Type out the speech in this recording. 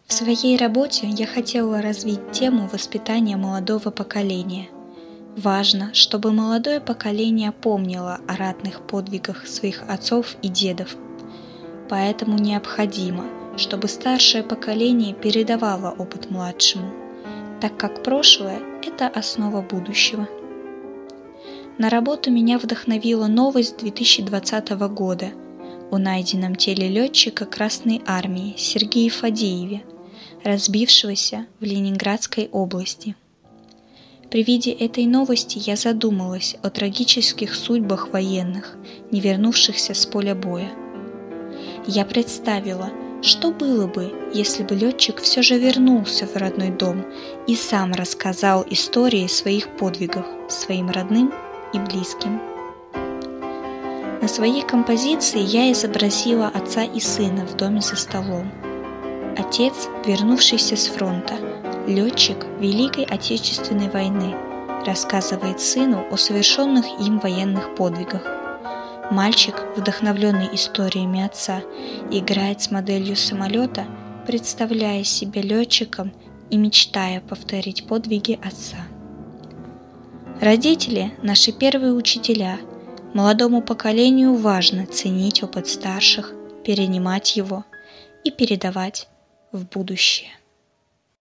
В своей работе я хотела развить тему воспитания молодого поколения. Важно, чтобы молодое поколение помнило о ратных подвигах своих отцов и дедов. Поэтому необходимо, чтобы старшее поколение передавало опыт младшему, так как прошлое – это основа будущего. На работу меня вдохновила новость 2020 года о найденном теле летчика Красной Армии Сергея Фадееве, разбившегося в Ленинградской области. При виде этой новости я задумалась о трагических судьбах военных, не вернувшихся с поля боя. Я представила, что было бы, если бы летчик все же вернулся в родной дом и сам рассказал истории своих подвигов своим родным и близким. На своей композиции я изобразила отца и сына в доме за столом. Отец, вернувшийся с фронта, летчик Великой Отечественной войны, рассказывает сыну о совершенных им военных подвигах. Мальчик, вдохновленный историями отца, играет с моделью самолета, представляя себя летчиком и мечтая повторить подвиги отца. Родители – наши первые учителя. Молодому поколению важно ценить опыт старших, перенимать его и передавать в будущее.